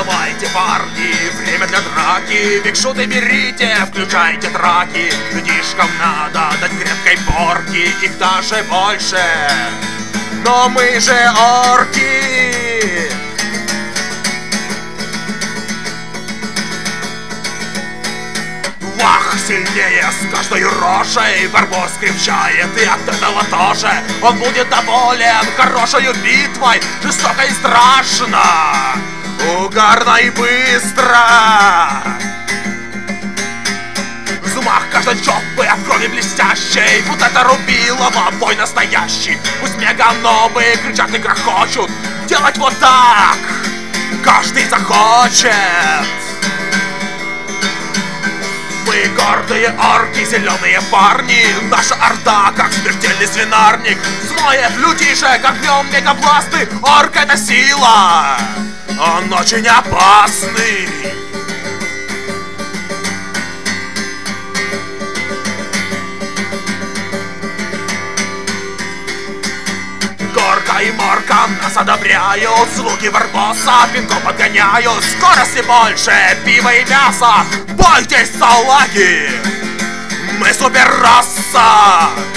Давайте, парни, время для драки. Бигшуты берите, включайте траки. Людишкам надо дать крепкой порки, их даже больше. Но мы же орки. Вах, сильнее с каждой рожей. Барбос крепчает, и от этого тоже. Он будет доволен хорошей битвой. Жестоко и страшно, угарно и быстро. Взмах каждой чопы от крови блестящей. Вот это Рубилово, бой настоящий. Пусть меганобы кричат и грохочут. Делать вот так каждый захочет. Мы гордые орки, зеленые парни. Наша орда, как смертельный свинарник, смоет людишек огнем мегабласты. Орк — это сила, он очень опасный. Горка и Морка нас одобряют. Слуги Барбоса пинком подгоняют. Скорости больше, пива и мяса. Бойтесь, салаги, мы суперраса.